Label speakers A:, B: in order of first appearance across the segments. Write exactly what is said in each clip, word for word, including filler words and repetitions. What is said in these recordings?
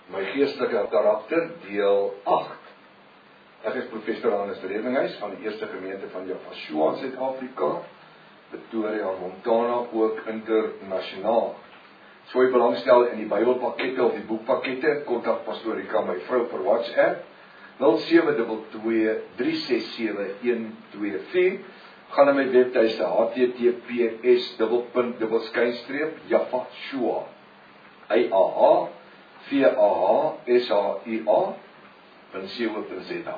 A: My geestelike karakter, deel agt. Ek is professor Hannes Redinghuis van die Eerste Gemeente van Yafashua in Suid-Afrika, Pretoria, Montana, ook internasionaal. So jy belangstel in die Bybelpakkette of die boekpakkette, kontak pastoor Rika, my vrou vir WhatsApp, nul sewe twee twee, drie ses sewe, een twee vier. Gaan na my webtuiste H T T P S dubbel punt dubbel skynstreep Yafashua I A H V A H S H U A punt co punt za.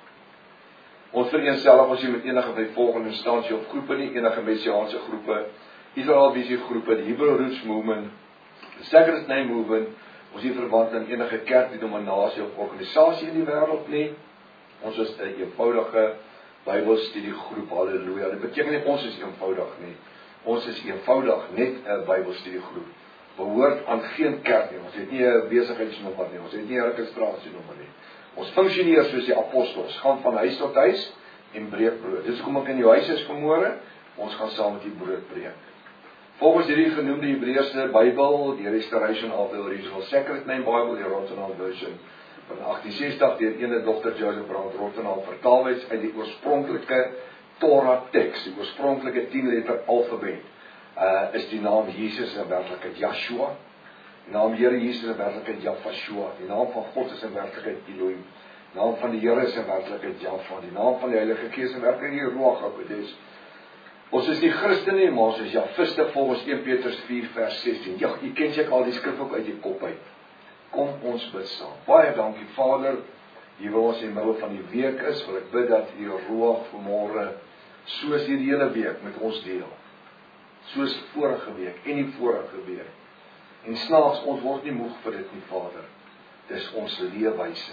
A: Ons vereenselwig ons hier met enige by volgende instansie of groepe nie, enige messiaanse groepe, Israel Visie groepe, die Hebrew Roots Movement, die Sacred Name Movement, ons hier verwant aan enige kerk, denominasie of organisasie in die wêreld nie. Ons is 'n eenvoudige Bybelstudiegroep, halleluja. Dit beteken nie ons is eenvoudig nie. Ons is eenvoudig net 'n Bybelstudiegroep. Behoort aan geen kerk nie. Ons het nie 'n besigheidsnommer nie. Ons het nie 'n registrasienommer nie. Ons funksioneer soos die apostels, gaan van huis tot huis en breek brood. Dis hoekom ek in jou huis is vanmôre. Ons gaan saam met die brood breek. Volgens hierdie genoemde Hebreëse Bybel, die Restoration of the Original Sacred Name Bible, die Rotherham Version van agtien sestig deur ene dokter Joseph Brand Rotherham vertaal is uit die oorspronklike Torah teks, die oorspronklike tien letter alfabet. Uh, is die naam Jesus in werklikheid Yahshua, die naam Here Jesus in werklikheid Yafashua, die naam van God is in werklikheid Elohim, die naam van die Here is in werklikheid Jahva, die naam van die Heilige Gees in werklikheid Ruach HaKodesh. Ons is nie Christene nie, maar ons is Jafiste volgens een Petrus vier vers sestien. Ja, jy ken seker al die skrif ook uit die kop uit. Kom ons bid saam. Baie dankie Vader, hier wil ons in die middel van die week is, wil ek bid dat die Ruach vanmôre, soos hierdie hele week met ons deel. Soos vorige week en die vorige week. En snaaks, ons word nie moeg vir dit nie, Vader. Dis ons leefwyse.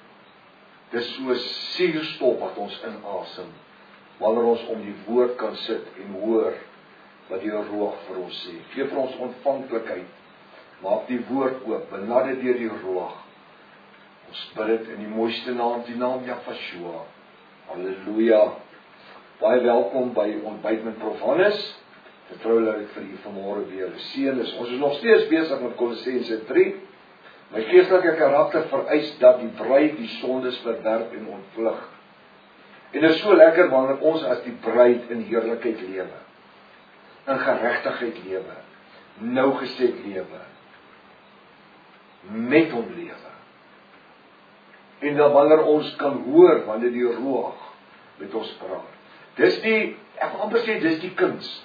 A: Dis soos suurstof wat ons inasem, wanneer ons om die woord kan sit en hoor wat die Ruach vir ons sê. Geef vir ons ontvanklikheid. Maak die woord oop, benade deur die Ruach. Ons bid dit in die mooiste naam, die naam Yafashua. Halleluja. Baie welkom by Ontbyt met Prof Hannes. Vertrouw dat ek vir u vanmôre weer seën is. Ons is nog steeds besig met Kolossense drie. My geestelike karakter vereis dat die bruid die sondes verwerp en ontvlug. En dit is so lekker wanneer ons as die bruid in heerlikheid lewe, in geregtigheid lewe, nougeset lewe, met hom lewe. En dan wanneer ons kan hoor wanneer die Ruach met ons praat. Dis die, ek wil amper sê, dis die kuns.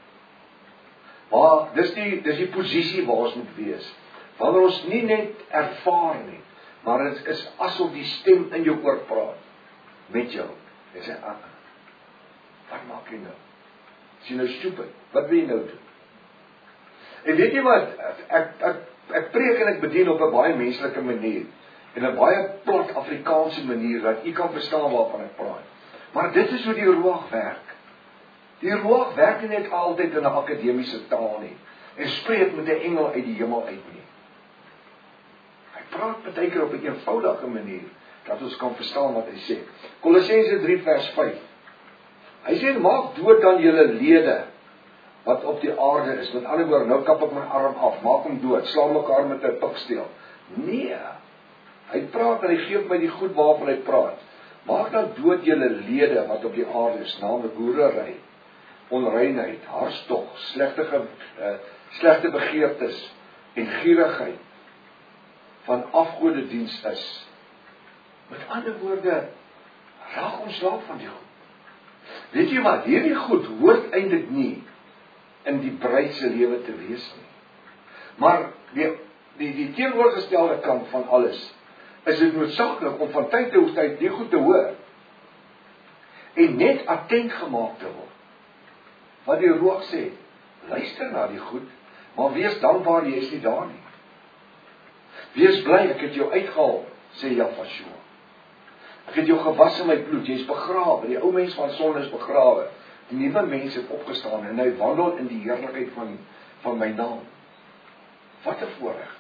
A: Maar dis die, dis die posisie waar ons moet wees. Wanneer ons nie net ervaar nie, maar dit is asof die stem in jou oor praat, met jou. Jy sê, ah, wat maak jy nou? Is jy nou stupid? Wat wil jy nou doen? En weet jy wat, ek, ek, ek preek en ek bedien op 'n baie menslike manier, en 'n baie plat Afrikaanse manier, dat jy kan verstaan waarvan ek praat. Maar dit is hoe die Ruach werk. Die Ruach werk nie net altyd in 'n akademiese taal nie, en spreek met 'n engel uit die hemel uit nie. Hy praat baie keer op 'n eenvoudige manier, dat ons kan verstaan wat hy sê. Kolossense drie vers vyf. Hy sê, maak dood aan julle lede, wat op die aarde is. Met ander woorde, nou kap ek my arm af, maak hom dood, slaan mekaar met 'n piksteel. Nee, hy praat en hy gee my die goed waarvan hy praat. Maak dan dood julle lede, wat op die aarde is, naamlik hoerery, onreinheid, hartstog, slegte, uh, slegte begeertes en gierigheid van afgodediens is. Met ander woorde, raak ontslaaf van die goed. Weet jy wat, hierdie goed hoort eintlik nie in die bruid se lewe te wees nie. Maar die, die, die teenoorgestelde kant van alles, is dit noodsaaklik om van tyd tot tyd die goed te hoor, en net attent gemaak te word. Wat die Ruach sê, luister na die goed, maar wees dankbaar jy is nie daar nie. Wees bly, ek het jou uitgehaal, sê Yafashua. Ek het jou gewas in my bloed, jy is begrawe, die ou mens van sonde is begrawe. Die nuwe mens het opgestaan en hy wandel in die heerlikheid van, van my naam. Wat 'n voorreg.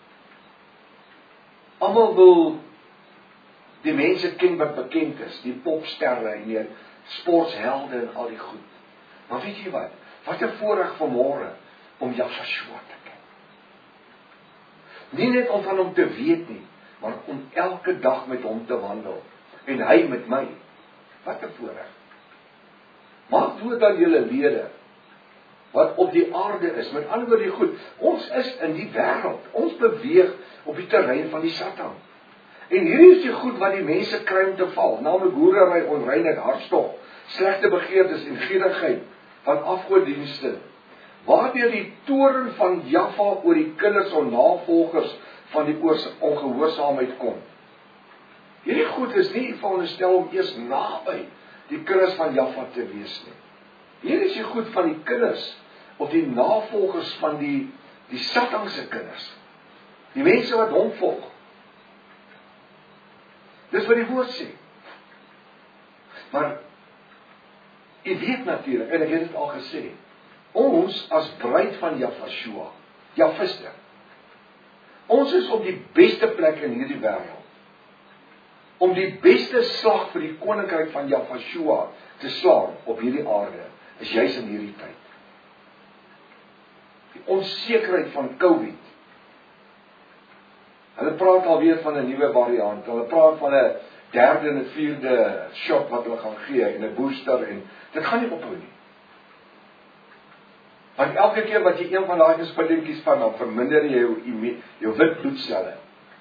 A: Almal wil die mense ken wat bekend is, die popsterre en die sportshelde en al die goed. Maar weet jy wat? Wat 'n voorreg vanmôre om Yafashua te ken. Nie net om van hom te weet nie, maar om elke dag met hom te wandel. En hy met my. Wat 'n voorreg. Maak dood aan julle lede, wat op die aarde is, met ander woorde goed, ons is in die wêreld, ons beweeg op die terrein van die Satan. En hierdie is die goed wat die mense kry om te val, naamlik hoerery, onreinheid, hartstog, slegte begeertes en gierigheid van afgodedienste, waardeur die toorn van Jahwe oor die kinders en navolgers van die ongehoorsaamheid kom. Hierdie goed is nie veronderstel om eers naby die kinders van Jahwe te wees nie. Hier is die goed van die kinders, of die navolgers van die, die Satanse kinders. Die mense wat hom volg. Dis wat die woord sê. Maar, jy weet natuurlik, en ek het dit al gesê, ons as bruid van Jahwe, Jahwiste, ons is op die beste plek in hierdie wêreld, om die beste slag vir die koninkryk van Jahwe te slaan op hierdie aarde, is juis in hierdie tyd. Die onsekerheid van COVID. Hulle praat alweer van 'n nuwe variant, hulle praat van 'n derde en 'n vierde shot wat hulle gaan gee, en 'n booster, en dit gaan nie ophou nie. Want elke keer wat jy een van daai gespulletjies van, dan verminder jy jou, jou wit bloedselle.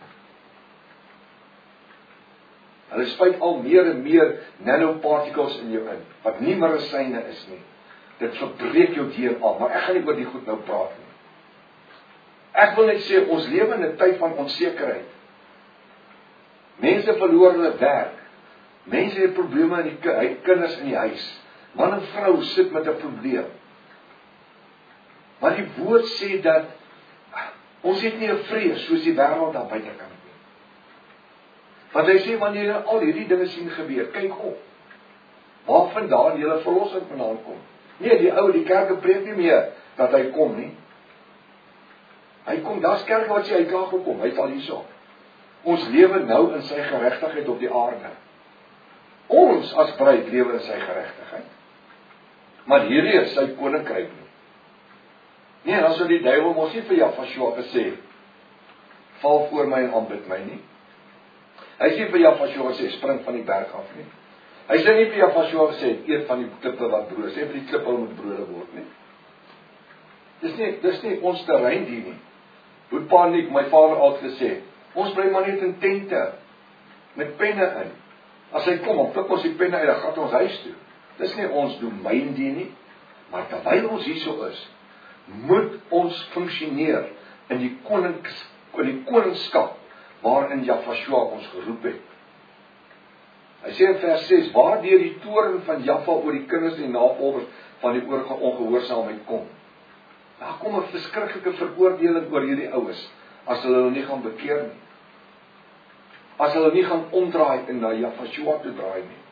A: Hulle spuit al meer en meer nanoparticles in jou in, wat nie medisyne is nie. Dit verbreek jou D N A, maar ek gaan nie oor die goed nou praat nie. Ek wil net sê, ons lewe in 'n tyd van onsekerheid. Mense verloor hulle werk. Mense het probleme in die hy, kinders in die huis. Man en vrou sit met 'n probleem. Maar die woord sê dat ons het nie 'n vrees soos die wêreld daar buitekant nie. Want hy sê, wanneer jy al hierdie dinge sien gebeur, kyk op. Waar vandaan julle verlossing vandaan kom. Nee, die ou, die kerke preek nie meer dat hy kom nie. Hy kom, daar's kerke wat sê hy klaar gekom, hy is al hierso. Ons lewe nou in sy geregtigheid op die aarde. Ons as bruid lewe in sy geregtigheid. Maar hierdie is sy koninkryk nie. Nee, dan sou die duiwel mos nie vir Jahwe gesê, val voor my en aanbid my nie. Hy sê vir Jahwe gesê, spring van die berg af nie. Hy sê nie vir Jahwe gesê, eet van die klippe wat brood, sê vir die klippe moet brode word nie. Dis nie, dis nie ons terrein die nie. Hoe paniek, my vader altyd gesê, ons bly maar net in tente, met penne in. As hy kom, dan pluk ons die penne uit, dan gaan ons huis toe. Dis nie ons domein die nie, maar terwyl ons hierso is, moet ons funksioneer in die konings, in die koningskap, waarin Jahwe ons geroep het. Hy sê in vers ses, waardeur die toorn van Jahwe oor die kinders en navolgers van die ongehoorsaamheid kom. Daar kom 'n verskriklike veroordeling oor hierdie oues, as hulle nie gaan bekeer nie. As hulle nie gaan omdraai en na Jahwe toe draai nie.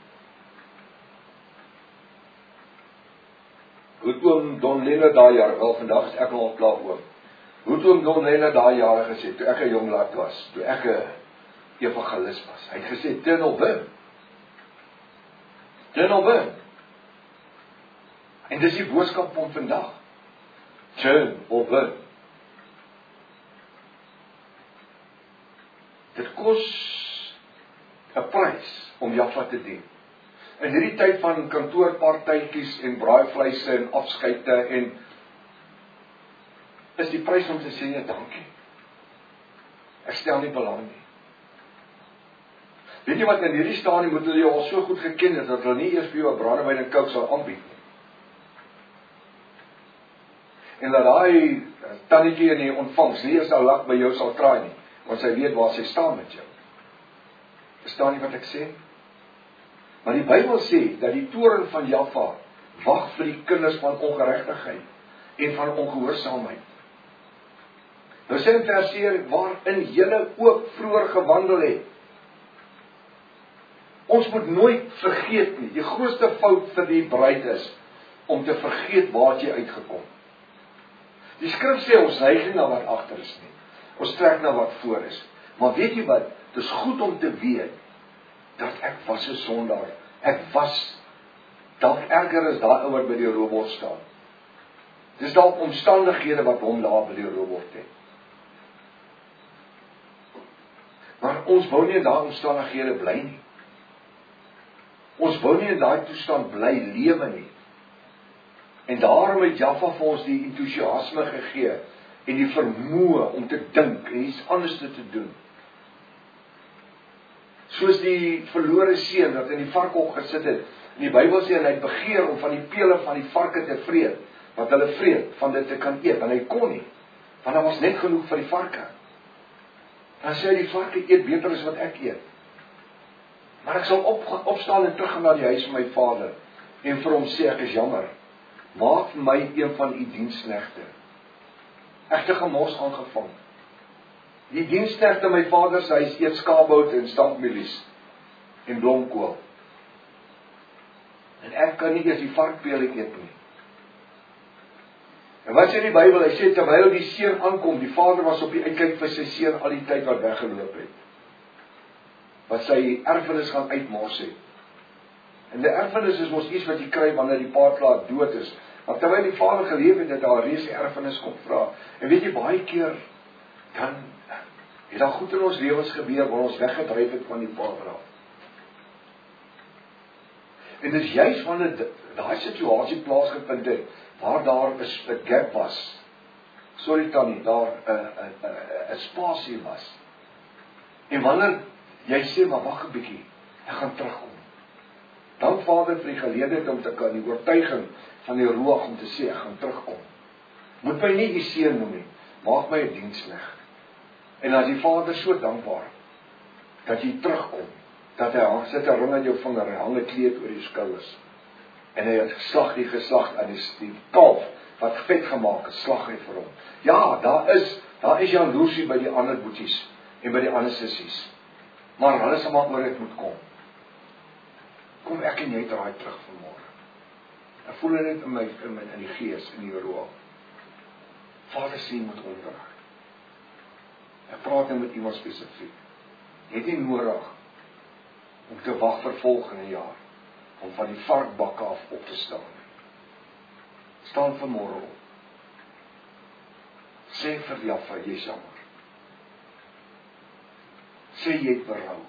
A: Hoe toe oom Don Lenne daai jaar, wel vandag is ek al klaar oom. Hoe toe oom Don Lenne daai jare gesê, toe ek 'n jong lad was, toe ek 'n evangelis was. Hy het gesê, turn of burn. Turn of burn. En dis die boodskap van vandag. Turn of burn. Dit kos 'n prys om Jahwe te dien. In hierdie tyd van kantoorpartytjies en braaivleise en afskeite en is die prys om te sê nee, dankie. Ek stel nie belang nie. Weet jy wat, in hierdie stadium moet hulle jou al so goed geken het, dat hulle nie eers vir jou 'n brandewyn en coke sal aanbied nie. En dat daai tannetjie in die ontvangs nie eers al lag by jou sal kraai nie, want sy weet waar sy staan met jou. Verstaan jy wat ek sê? Maar die Bybel sê, dat die toorn van Jahwe wag vir die kinders van ongeregtigheid en van ongehoorsaamheid. Nou sê in vers seer, waarin julle ook vroeër gewandel het. Ons moet nooit vergeet nie, die grootste fout vir die bruid is, om te vergeet waar jy uitgekom. Die skrif sê, ons neig nie na wat agter is nie, ons trek na wat voor is. Maar weet jy wat, dit is goed om te weet, dat ek was 'n sondaar, ek was, dalk erger as daai ou wat by die robot staan. Dis dalk omstandighede wat hom daar by die robot het. ons wou nie in daai omstandighede bly nie. Ons wou nie in daai toestand bly lewe nie. En daarom het Jaffa vir ons die entoesiasme gegee en die vermoë om te dink en iets anders te doen. Soos die verlore seun wat in die varkhok gesit het. En die Bybel sê en hy het begeer om van die pele van die varke te vreet, wat hulle vreet, van dit te kan eet, en hy kon nie, want daar was net genoeg vir die varke. Dan sê hy, die varke eet beter as wat ek eet. Maar ek sal op, opstaan en teruggaan na die huis van my vader, en vir hom sê, ek is jammer, maak my een van die diensknegte. Ek het gemors aangevang. Die diensknegte my vader se huis eet skaapbout en stampmielies en blomkool. En ek kan nie eers die varkpele eet nie. En wat sê die Bybel? Hy sê, terwyl die seun aankom, die vader was op die uitkyk vir sy seun al die tyd wat weggeloop het. Wat sy erfenis gaan uitmors het. En die erfenis is mos iets wat jy kry wanneer die pa klaar dood is. Maar terwyl die vader geleef het, het daar reeds die erfenis kom vra. En weet jy, baie keer, dan het daar goed in ons lewens gebeur, waar ons weggedryf het van die vader af. En dit is juist wanneer daai situasie plaasgevind het, waar daar 'n gap was, sorry Tannie, daar 'n spasie was. En wanneer jy sê, maar wag 'n bietjie, ek gaan terugkom. Dan Vader vir die geleentheid om te kan, die oortuiging van die Ruach om te sê, ek gaan terugkom. Moet my nie die seun noem nie, maak my 'n diensknegt. En as die Vader so dankbaar, dat jy terugkom, dat hy sit 'n ring aan jou vinger, en hang 'n kleed oor jou skouers, en hy het geslag die geslag aan die, die kalf, wat vet gemaak is, slag hy vir hom. Ja, daar is, daar is jaloesie by die ander boeties, en by die ander sissies, maar hulle sal maar oor het moet kom. Kom ek en jy draai terug vanmôre. Ek voel dit in my, in my, in die gees, in die roep. Vader sê, jy moet omdraai. Ek praat nou met iemand spesifiek. Jy het nie nodig om te wag vir volgende jaar, om van die varkbakke af op te staan. Staan vanmôre op. Sê vir Jaffa, jy is jammer. Sê jy het berou.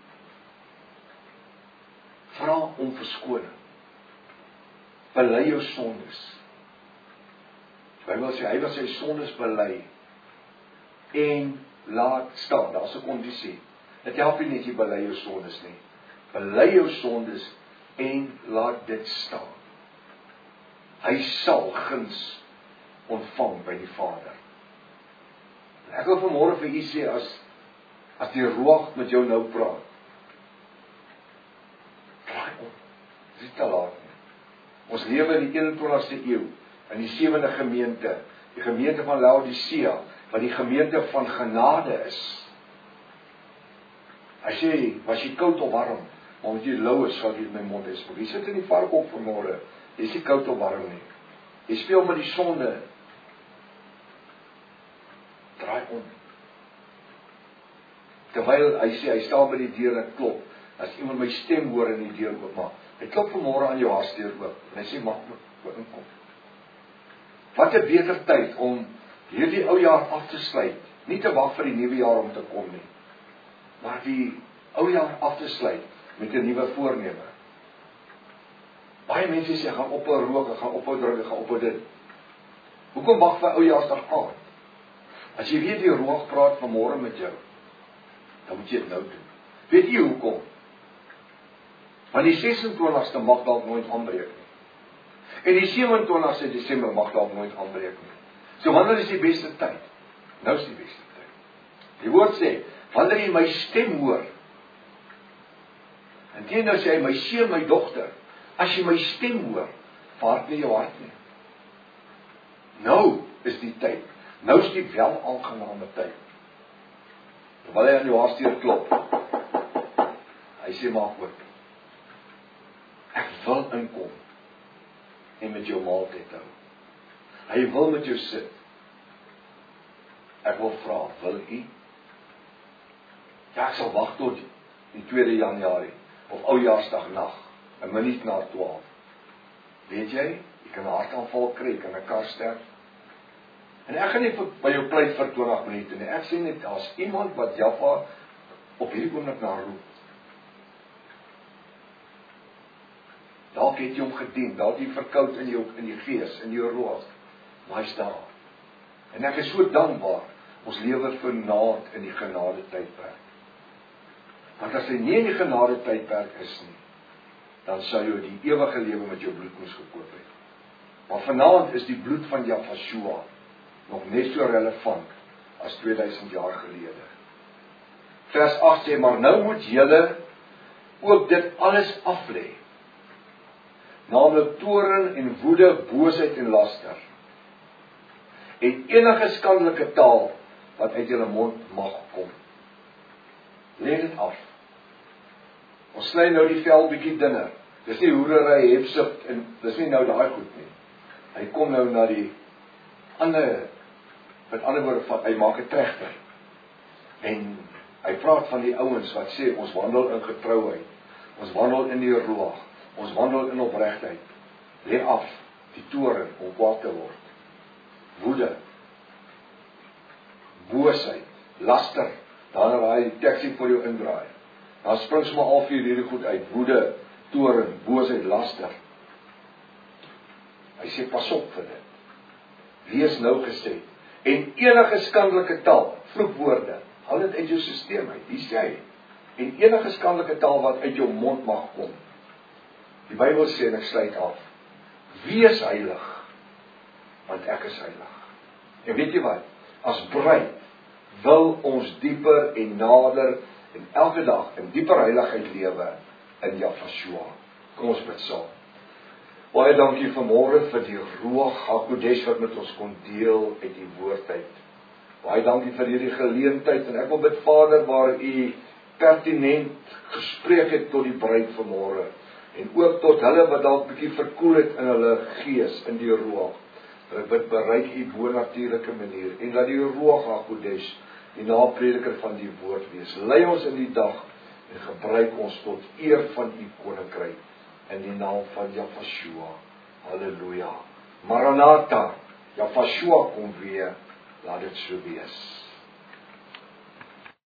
A: Vra om verskoning. Bely jou sondes. Die Bybel sê, hy wat sy sondes bely, en laat staan, daar is 'n kondisie. Dit help nie net jy bely jou sondes nie. Bely jou sondes, en laat dit staan. Hy sal guns ontvang by die Vader. Ek wil vanmôre vir u sê, as, as die Ruach met jou nou praat, draai om, dit is nie te laat nie. Ons lewe in die eenentwintigste eeu, in die sewende gemeente, die gemeente van Laodicea, wat die gemeente van genade is. Hy sê, was jy koud of warm, maar omdat jy lou is, sal jy my mond is. Jy sit in die varkhok vanmôre, jy is nie koud of warm nie. Jy speel met die sonde. Draai om. Terwyl hy sê, hy staan by die deur en klop, as iemand my stem hoor in die deur oopmaak, hy klop vanmôre aan jou hartsdeur oop, en hy sê, mag moet inkom. Wat 'n beter tyd om hierdie ou jaar af te sluit, nie te wag vir die nuwe jaar om te kom nie, maar die ou jaar af te sluit met 'n nuwe voorneme. Baie mense sê, ek gaan ophou rook, ek gaan ophou drink, ek gaan ophou dit. Hoekom wag vir oujaarsdag aan? As jy weet die Ruach praat vanmôre met jou, dan moet jy dit nou doen. Weet jy hoekom? Want die ses en twintigste mag dalk nooit aanbreek nie. En die sewe en twintigste Desember mag dalk nooit aanbreek nie. So wanneer is die beste tyd? Nou is die beste tyd. Die woord sê, wanneer jy my stem hoor, en teen nou sê hy, my seun, my dogter, as jy my stem hoor, vaart nie jou hart nie. Nou is die tyd. Nou is die wel aangename tyd. Terwyl hy aan jou hartsdeur klop, hy sê, maak oop. Ek wil inkom en met jou maaltyd hou. Hy wil met jou sit. Ek wil vra, wil u? Ja, ek sal wag tot die tweede Januarie, of oujaarsdag nag, 'n minuut na twaalf. Weet jy, jy kan 'n hartaanval kry, kan 'n kar sterf. En ek gaan nie by jou pleit vir twintig minute nie. Ek sê net, as iemand wat Jaffa op hierdie oomblik na roep. Dalk het jy hom gedien, dalk het jy verkoud in jou in die gees, in jou roos, maar hy's daar. En ek is so dankbaar, ons lewe vanaand in die genade tydperk. Want as hy nie in die genade tydperk is nie, dan sou jy die ewige lewe met jou bloed moes gekoop het. Maar vanaand is die bloed van Jahshua nog net so relevant as tweeduisend jaar gelede. Vers agt sê, maar nou moet julle ook dit alles aflê. Naamlik toorn en woede, boosheid en laster. En enige skandelike taal wat uit julle mond mag kom. Lê dit af. Ons sny nou die vel bietjie dunner. Dis nie hoerery, hebsucht en dis nie nou daai goed nie. Hy kom nou na die ander, met ander woorde van, hy maak 'n tregter. En hy praat van die ouens wat sê, ons wandel in getrouheid, ons wandel in die roeg, ons wandel in opregtheid. Lê af die toorn om kwaad te word. Woede, boosheid, laster, dan raai die teksie vir jou indraai. Dan spring sommer al vier hierdie goed uit, woede, toorn, boosheid, laster. Hy sê, pas op vir dit. Wees nou gesê. En enige skandelike taal, vloekwoorde, haal dit uit jou sisteem uit, die sê hy. En enige skandelike taal wat uit jou mond mag kom. Die Bybel sê, en ek sluit af, wees heilig, want ek is heilig. En weet jy wat, as bruid, wil ons dieper en nader, en elke dag in dieper heiligheid lewe, in Jahshua. Kom ons bid saam. Baie dankie vanmôre vir die Ruach HaKodesh wat met ons kon deel uit die woord uit. Baie dankie vir hierdie geleentheid, en ek wil bid Vader, waar u pertinent gespreek het tot die bruid vanmôre, en ook tot hulle wat dalk bietjie verkoel het in hulle gees, in die Ruach. Ek bid bereik u bonatuurlike manier, en dat die Ruach HaKodesh die naprediker van die woord wees. Lei ons in die dag, en gebruik ons tot eer van u koninkryk, in die naam van Jahshua. Halleluja. Maranatha, Jahshua kom weer, laat dit so wees.